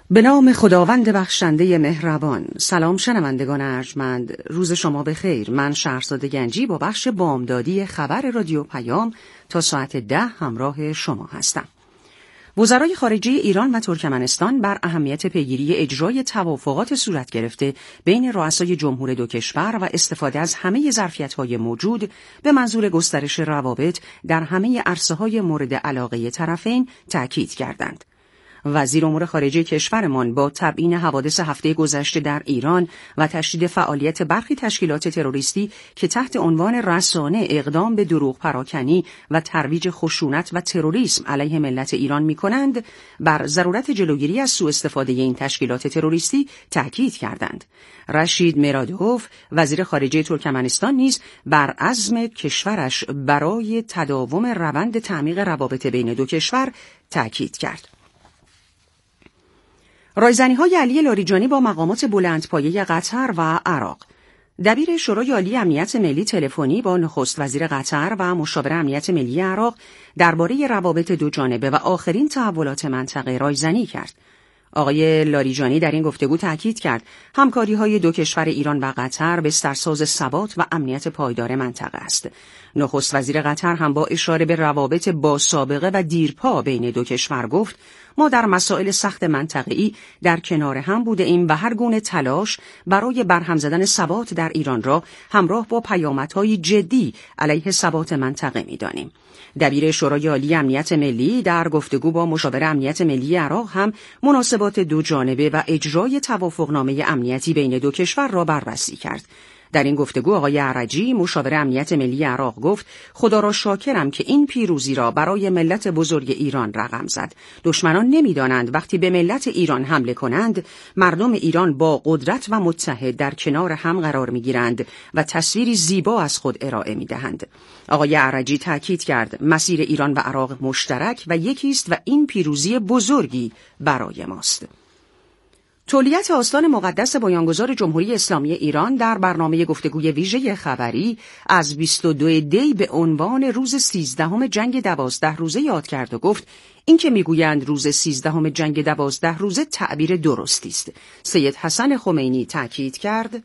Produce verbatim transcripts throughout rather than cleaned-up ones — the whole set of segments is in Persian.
به نام خداوند بخشنده مهربان. سلام شنوندگان ارجمند، روز شما بخیر. من شهرزاد گنجی با بخش بامدادی خبر رادیو پیام تا ساعت ده همراه شما هستم. وزرای خارجه ایران و ترکمنستان بر اهمیت پیگیری اجرای توافقات صورت گرفته بین رؤسای جمهور دو کشور و استفاده از همه ظرفیت‌های موجود به منظور گسترش روابط در همه عرصه‌های مورد علاقه طرفین تأکید کردند. وزیر امور خارجه کشورمان با تبیین حوادث هفته گذشته در ایران و تشدید فعالیت برخی تشکیلات تروریستی که تحت عنوان رسانه اقدام به دروغ پراکنی و ترویج خشونت و تروریسم علیه ملت ایران می‌کنند، بر ضرورت جلوگیری از سوء استفاده این تشکیلات تروریستی تأکید کردند. رشید میرادوف وزیر خارجه ترکمنستان نیز بر عزم کشورش برای تداوم روند تعمیق روابط بین دو کشور تأکید کرد. رایزنی‌های علی لاریجانی با مقامات بلندپایه قطر و عراق. دبیر شورای عالی امنیت ملی تلفنی با نخست وزیر قطر و مشاور امنیت ملی عراق درباره روابط دوجانبه و آخرین تحولات منطقه رایزنی کرد. آقای لاریجانی در این گفتگو تأکید کرد همکاری‌های دو کشور ایران و قطر بسترساز ثبات و امنیت پایدار منطقه است. نخست وزیر قطر هم با اشاره به روابط با سابقه و دیرپا بین دو کشور گفت ما در مسائل سخت منطقه‌ای در کنار هم بوده ایم و هر گونه تلاش برای برهم زدن ثبات در ایران را همراه با پیامدهای جدی علیه ثبات منطقه می‌دانیم. دبیر شورای عالی امنیت ملی در گفتگو با مشاور امنیت ملی عراق هم مناسبات دو جانبه و اجرای توافقنامه امنیتی بین دو کشور را بررسی کرد. در این گفتگو آقای عرجی مشاور امنیت ملی عراق گفت خدا را شاکرم که این پیروزی را برای ملت بزرگ ایران رقم زد. دشمنان نمی‌دانند وقتی به ملت ایران حمله کنند مردم ایران با قدرت و متحد در کنار هم قرار می‌گیرند و تصویری زیبا از خود ارائه می‌دهند. آقای عرجی تاکید کرد مسیر ایران و عراق مشترک و یکی است و این پیروزی بزرگی برای ماست. تولیت آستان مقدس بنیانگذار جمهوری اسلامی ایران در برنامه گفتگوی ویژه خبری از بیست و دو دی به عنوان روز سیزدهم جنگ دوازده روزه یاد کرد و گفت این که میگویند روز سیزدهم جنگ دوازده روزه تعبیر درستی است. سید حسن خمینی تاکید کرد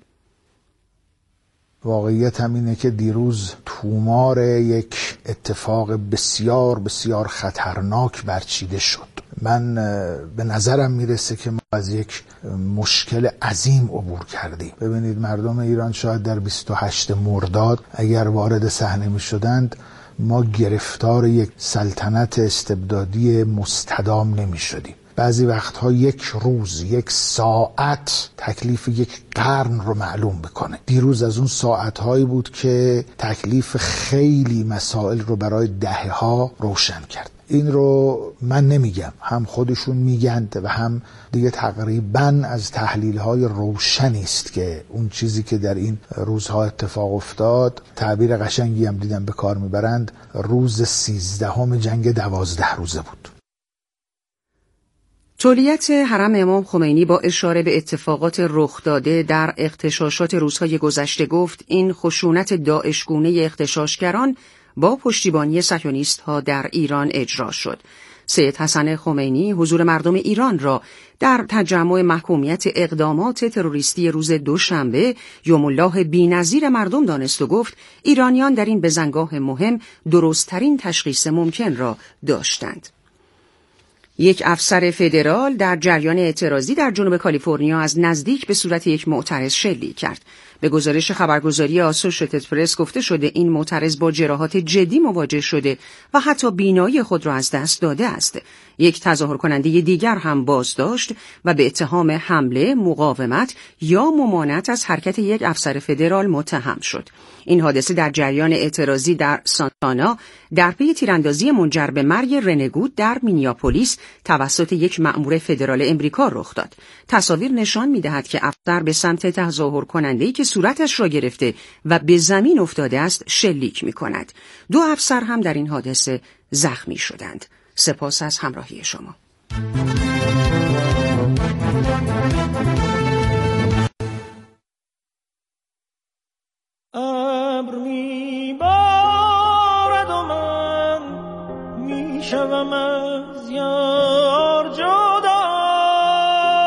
واقعیت هم اینه که دیروز تومار یک اتفاق بسیار بسیار خطرناک برچیده شد. من به نظرم میرسه که ما از یک مشکل عظیم عبور کردیم. ببینید مردم ایران شاید در بیست و هشتم مرداد اگر وارد صحنه میشدند ما گرفتار یک سلطنت استبدادی مستدام نمیشدیم. بعضی وقتها یک روز، یک ساعت تکلیف یک قرن رو معلوم بکنه. دیروز از اون ساعتهایی بود که تکلیف خیلی مسائل رو برای دهه‌ها روشن کرد. این رو من نمیگم، هم خودشون میگند و هم دیگه تقریباً از تحلیل‌های روشنی است که اون چیزی که در این روزها اتفاق افتاد، تعبیر قشنگی هم دیدم به کار میبرند، روز سیزدهم جنگ دوازده روزه بود. تولیت حرم امام خمینی با اشاره به اتفاقات رخ داده در اغتشاشات روزهای گذشته گفت این خشونت داعشگونه اغتشاشگران با پشتیبانی صهیونیست‌ها در ایران اجرا شد. سید حسن خمینی حضور مردم ایران را در تجمع محکومیت اقدامات تروریستی روز دوشنبه یوم الله بی‌نظیر مردم دانست و گفت ایرانیان در این بزنگاه مهم درست‌ترین تشخیص ممکن را داشتند. یک افسر فدرال در جریان اعتراضی در جنوب کالیفرنیا از نزدیک به صورت یک معترض شلیک کرد. به گزارش خبرگزاری آسوشیتد پرس گفته شده این معترض با جراحات جدی مواجه شده و حتی بینایی خود را از دست داده است. یک تظاهر کننده دیگر هم بازداشت و به اتهام حمله، مقاومت یا ممانعت از حرکت یک افسر فدرال متهم شد. این حادثه در جریان اعتراضی در سانتانا در پی تیراندازی منجر به مرگ رنگود در مینیاپولیس توسط یک مأمور فدرال امریکا رخ داد. تصاویر نشان می‌دهد که افسر به سمت تظاهر کننده‌ای که صورتش را گرفته و به زمین افتاده است شلیک می‌کند. دو افسر هم در این حادثه زخمی شدند. سپاس از همراهی شما. ابر می‌بارد و من می‌شوم از یار جدا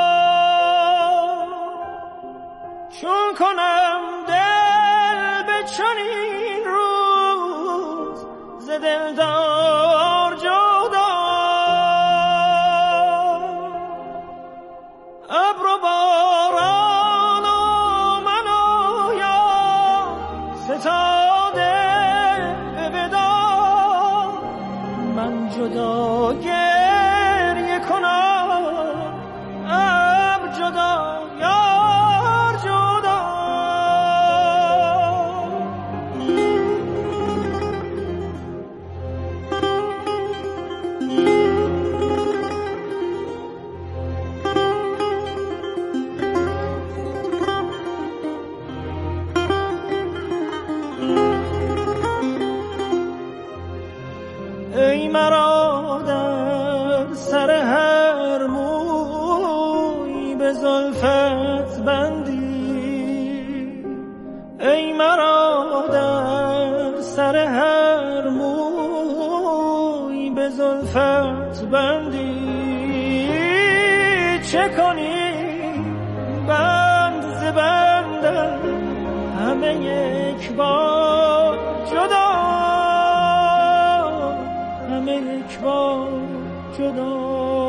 چه کنی بند ز بندم همه یک بار جدا، همه یک بار جدا.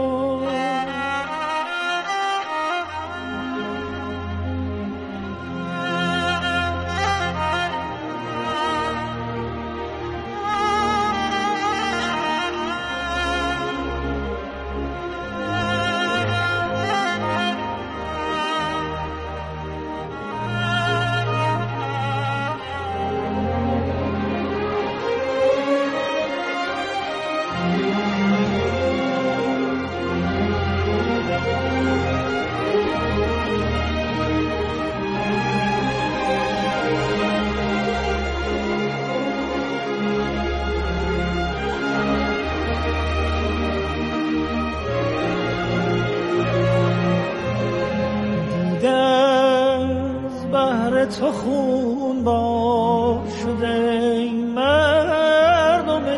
تو خون با شده مردم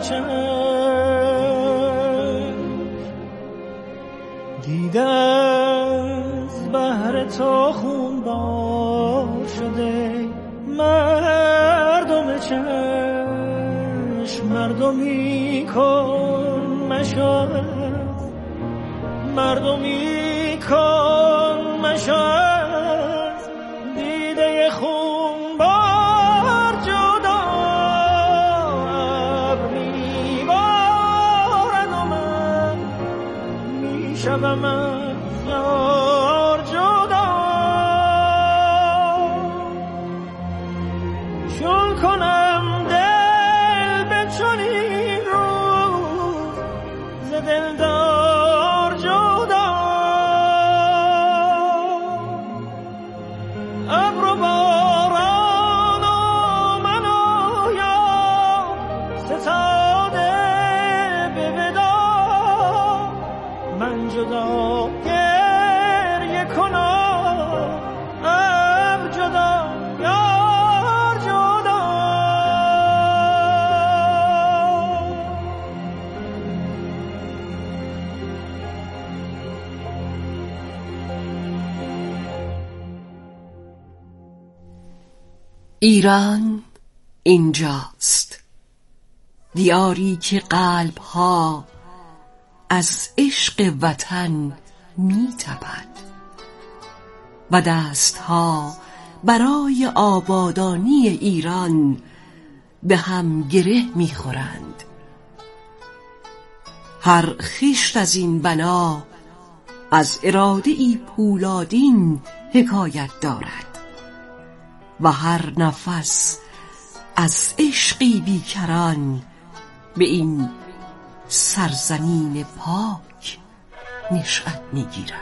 چشم، دیده از بهر تو خون با شده مردم چشم. مردمی کن مشاهد، مردمی کن مشاهد، خون بار جدا ابر میبارد و من میشوم از یار جدا. چون کنم دل به چنین روز ز دلدار جدا. ابر و باران و من و یار ستاده به وداع، من جدا گریه کنم ابر جدا یار جدا. ایران اینجاست، دیاری که قلب‌ها از عشق وطن می‌تپد و دست‌ها برای آبادانی ایران به هم گره می‌خورند. هر خشت از این بنا از اراده‌ای پولادین حکایت دارد و هر نفس از عشقی بیکران به این سرزمین پاک نشأت میگیرد.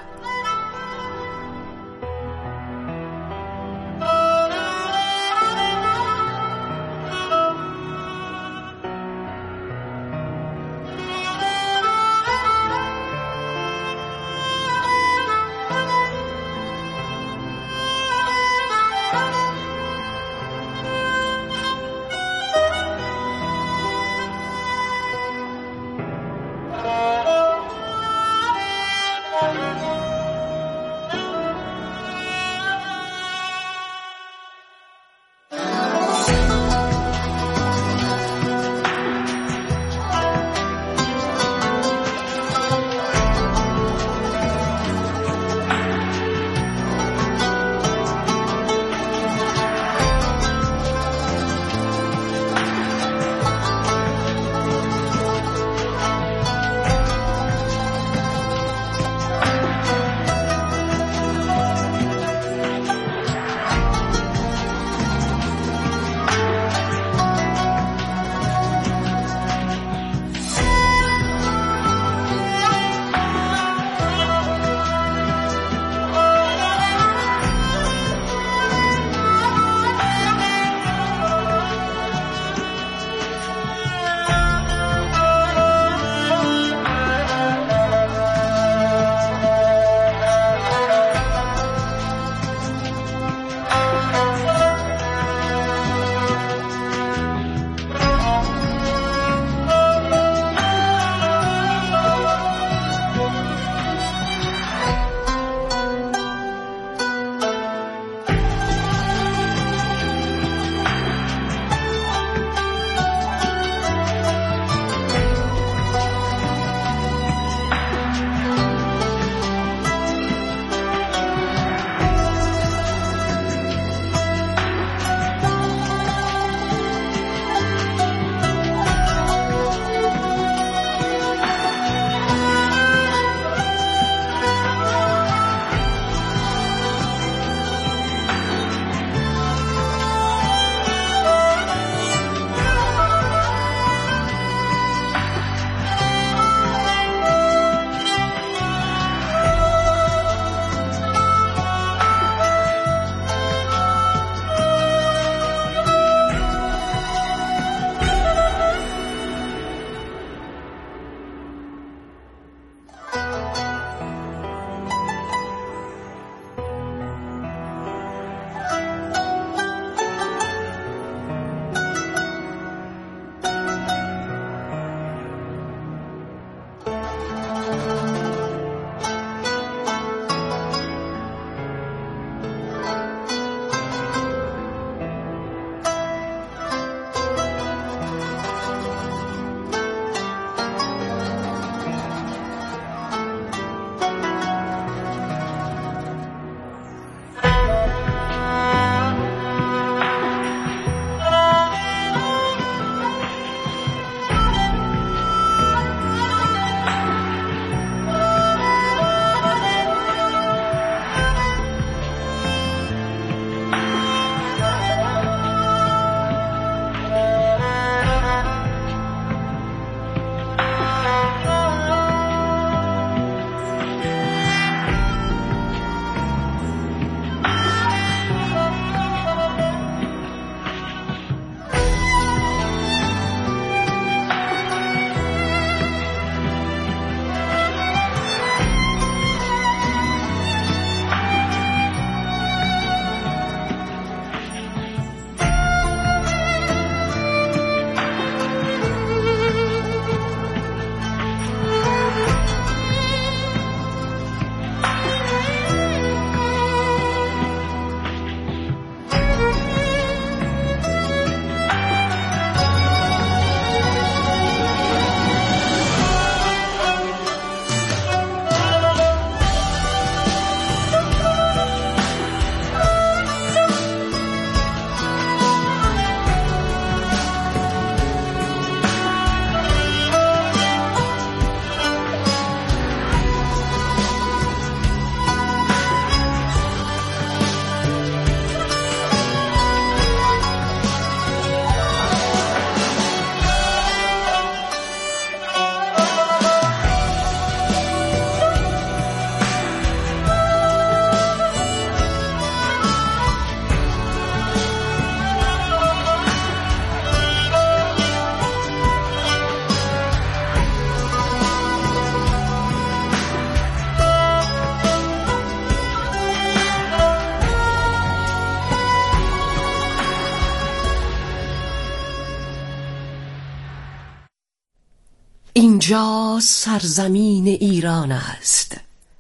اینجا سرزمین ایران است،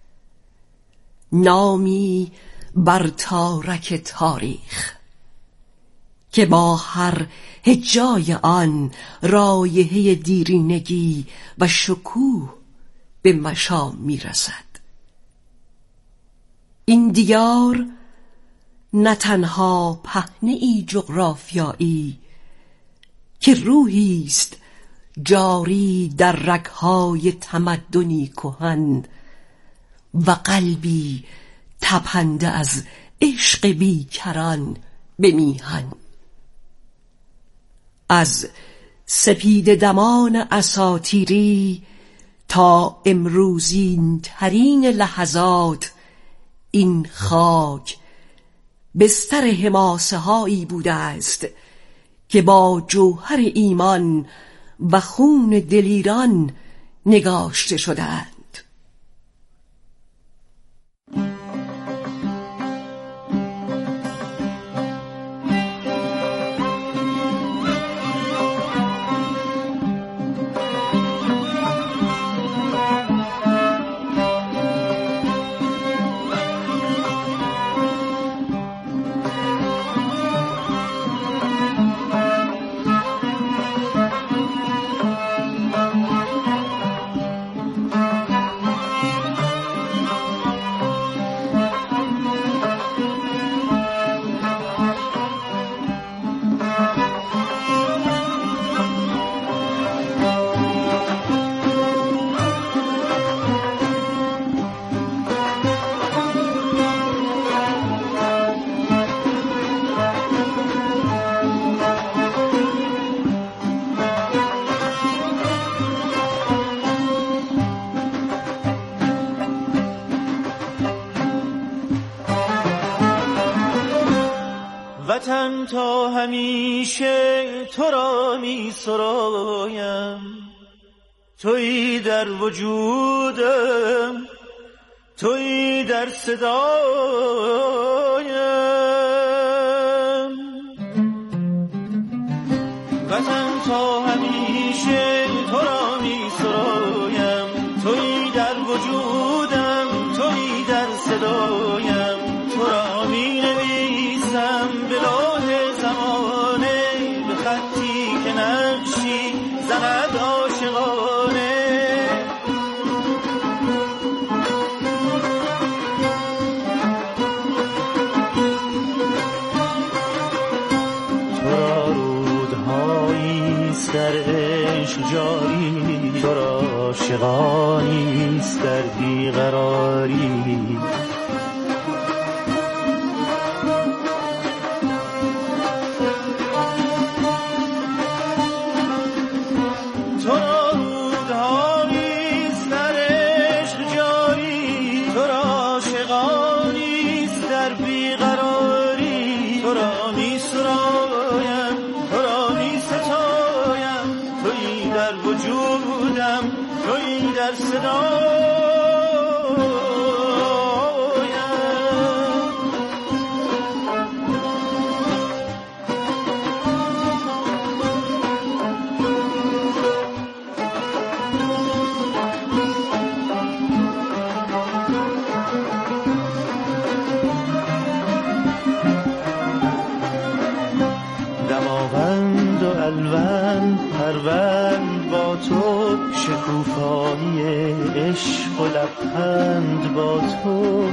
نامی بر تارک تاریخ که با هر هجای آن رایحه دیرینگی و شکوه به مشام میرسد. این دیار نه تنها پهنه‌ای جغرافیایی که روحی است جاری در رگ‌های تمدنی کهن و قلبی تپنده از عشق بیکران به میهن. از سپید دمان اساطیری تا امروزین ترین لحظات این خاک بستر حماسه هایی بوده است که با جوهر ایمان و خون دلیران نگاشته شده‌اند. وطن تا همیشه تو را می سرایم، تویی در وجودم، تویی در صدایم. وطن تا همیشه تو را می سرایم، تویی در وجودم، تویی در صدایم. تو را می نویسم به لوح زمانه، به خطی که نقشی زند عاشقانه. تو را رودهایی است در عشق جاری، تو را عاشقانی است در بیقراری. دماوند و الوند پروند با تو، شکوفایی عشق و لبخند با تو.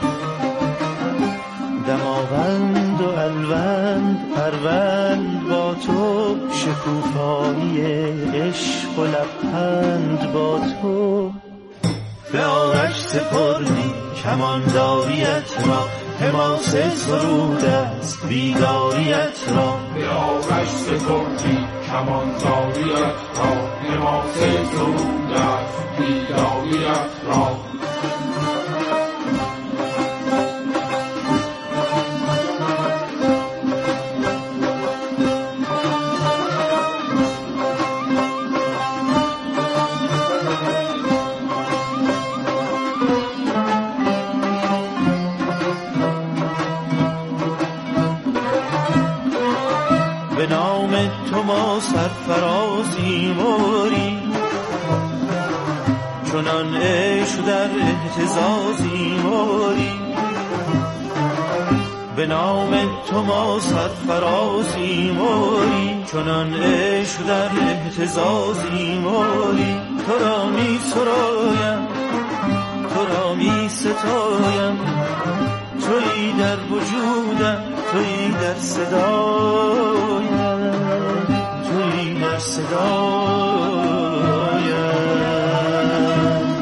دماوند و الوند پروند با تو، شکوفایی عشق و لبخند با تو. به آرش سپردی کمانداریت را، حماس سرود است بیداریت را. به آرش سپردی کمانداریت را، حماس سرود است بیداریت را. به نام تو ما سرفرازی موری، چنان عشق در اهتزازی موری، به نام تو ما سرفرازی موری، چنان عشق در اهتزازی موری. تو را می سرایم، تو را می ستایم، تویی در وجودم، تویی در صدایم، تویی در صدایم.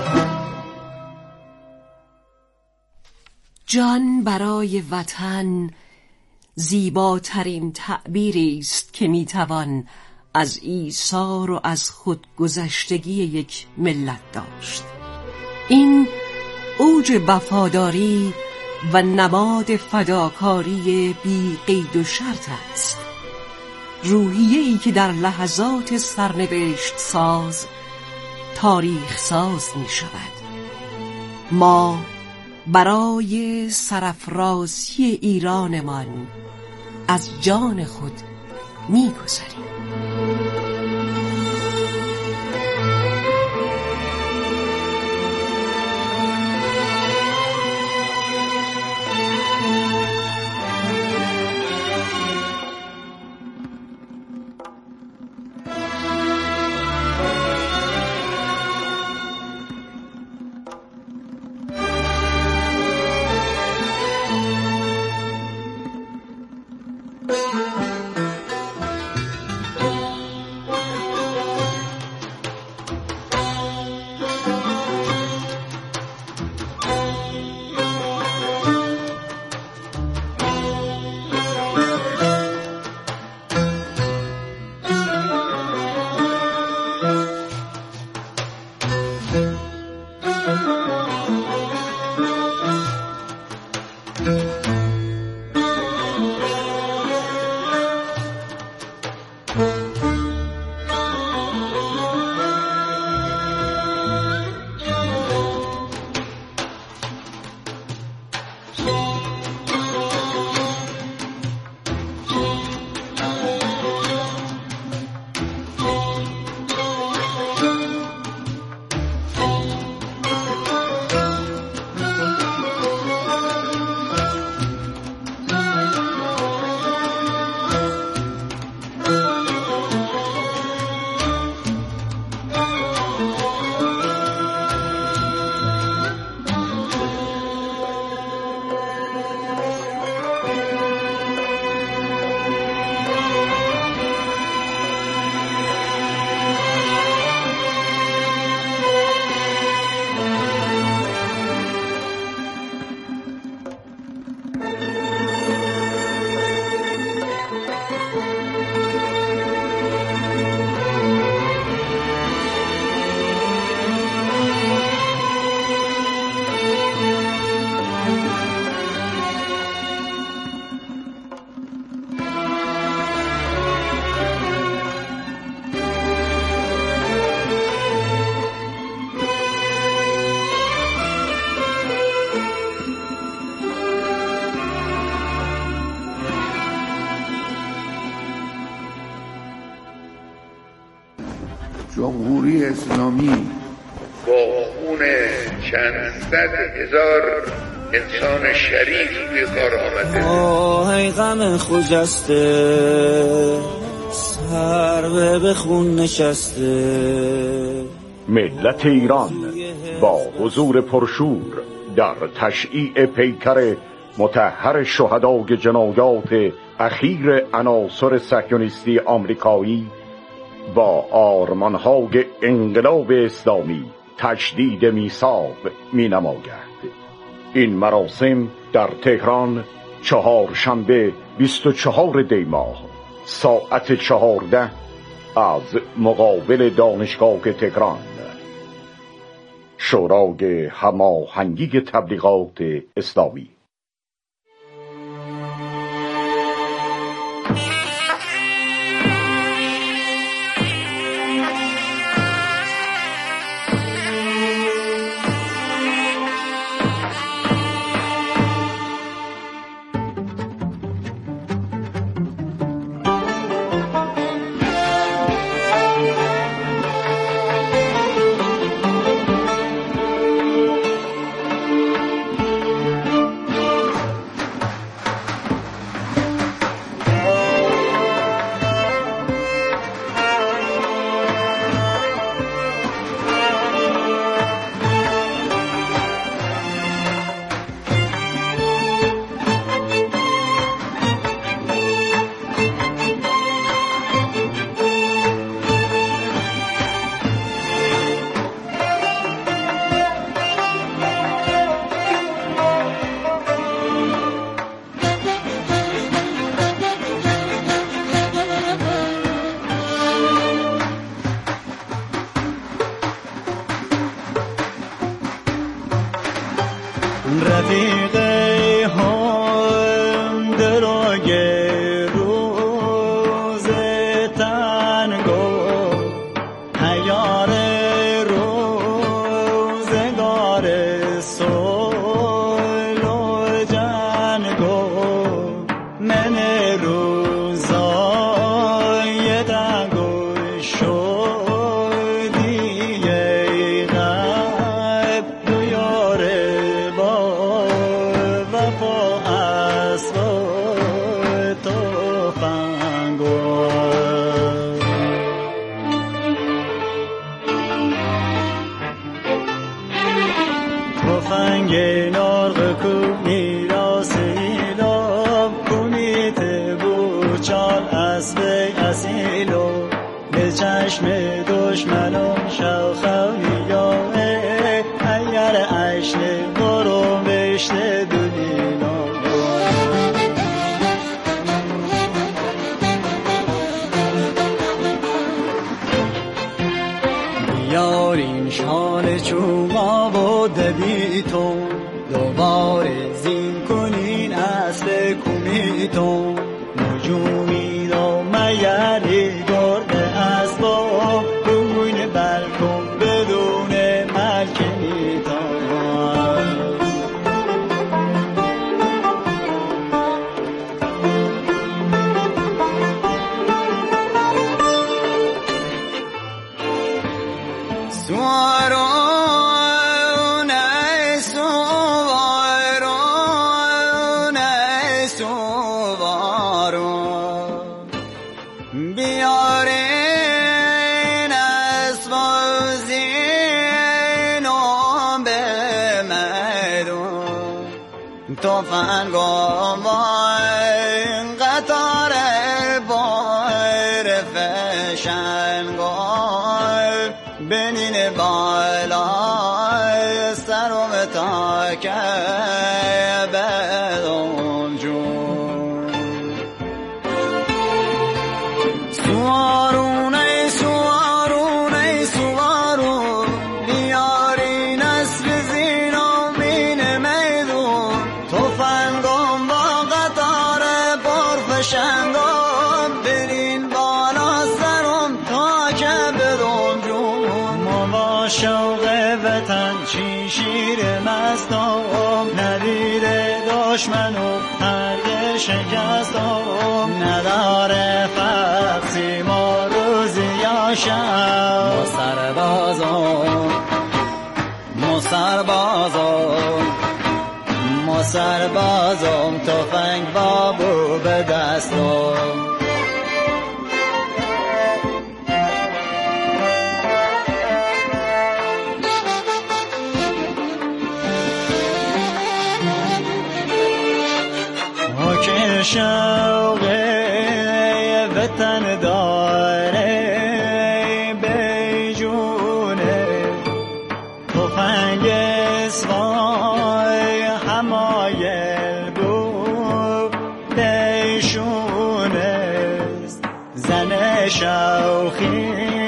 جان برای وطن زیباترین تعبیری است که میتوان از ایثار و از خودگذشتگی یک ملت داشت. این اوج وفاداری و نماد فداکاری بی قید و شرط است، روحیه‌ای که در لحظات سرنوشت ساز تاریخ ساز می شود. ما برای سرافرازی ایرانمان از جان خود می گذاریم. جمهوری اسلامی با خون چند صد هزار انسان شریف روی کار آمده. آهای غم خجسته سر به خون نشسته. ملت ایران با حضور پرشور در تشییع پیکر مطهر شهدای جنایات اخیر عناصر صهیونیستی آمریکایی با آرمانهای انقلاب اسلامی تجدید میثاق می نماید. این مراسم در تهران چهارشنبه بیست و چهارم دی ماه ساعت چهارده از مقابل دانشگاه تهران. شورای هماهنگی تبلیغات اسلامی. رفیق هم دراگه روز تنگو حیار روزگار سول و جنگو من روزای دنگو شدی غیب دویاره با وفا اسب تو فنگو تفنگ نارغ کو میراث ایلام کمیت بوچال اسب اصیلو به چشم دشمنان شوخوی یا ایر عشن برو بشت دلینا بیارین شال چوما و دبیتون دوباره زین کنین اسب کمیتون نجومی دو میری گرد اسباب روین بلکن بدون ملکنیتان سوارون ای سوارون ای سوارون بیارین اسب و زینم به میدون تفنگم این قطار بار فشنگای بنین بالای سرم تا که بدم جون سوارون ای سوارون ای سوارون بیارین اسب زینم این میدون تفنگم با قطار پرفشنگم برین بالا سرم تا که بدم جون ما با شوق وطن چی شیر مستم ندید دشمن و هرگه شکستم نداره فقسی ما روزی یا شب ما سربازم ما سربازم ما سربازم تفنگ بابو به دستم که شوق وطن داره بیجونه تفنگ سوای همایل بود دیشونه زن شوخی